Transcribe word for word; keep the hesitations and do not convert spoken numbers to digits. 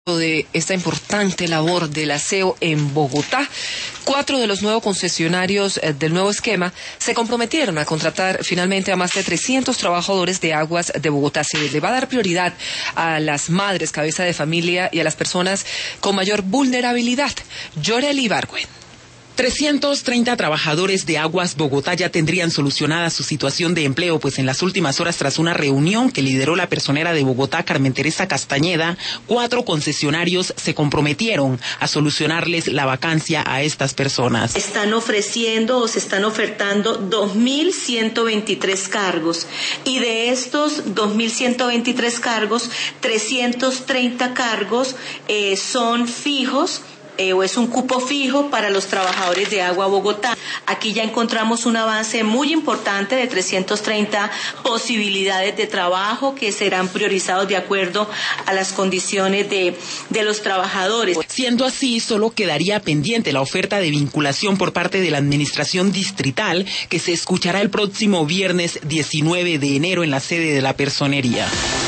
de esta importante labor del aseo en Bogotá. Cuatro de los nuevos concesionarios eh, del nuevo esquema se comprometieron a contratar finalmente a más de trescientos trabajadores de aguas de Bogotá. Se le va a dar prioridad a las madres, cabeza de familia y a las personas con mayor vulnerabilidad. Yoreli Ibargüen. trescientos treinta trabajadores de Aguas Bogotá ya tendrían solucionada su situación de empleo, pues en las últimas horas, tras una reunión que lideró la personera de Bogotá, Carmen Teresa Castañeda, cuatro concesionarios se comprometieron a solucionarles la vacancia a estas personas. Están ofreciendo o se están ofertando dos mil ciento veintitrés cargos, y de estos dos mil ciento veintitrés cargos, trescientos treinta cargos eh, son fijos, Eh, o es un cupo fijo para los trabajadores de Agua Bogotá. Aquí ya encontramos un avance muy importante de trescientas treinta posibilidades de trabajo que serán priorizados de acuerdo a las condiciones de, de los trabajadores. Siendo así, solo quedaría pendiente la oferta de vinculación por parte de la Administración Distrital, que se escuchará el próximo viernes diecinueve de enero en la sede de la Personería.